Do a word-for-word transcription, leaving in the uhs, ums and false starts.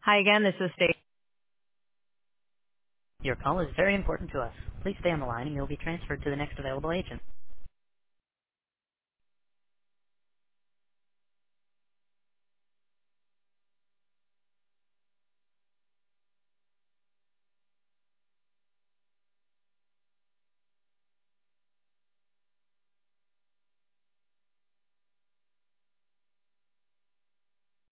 Hi again, this is Stacy. Your call is very important to us. Please stay on the line and you'll be transferred to the next available agent.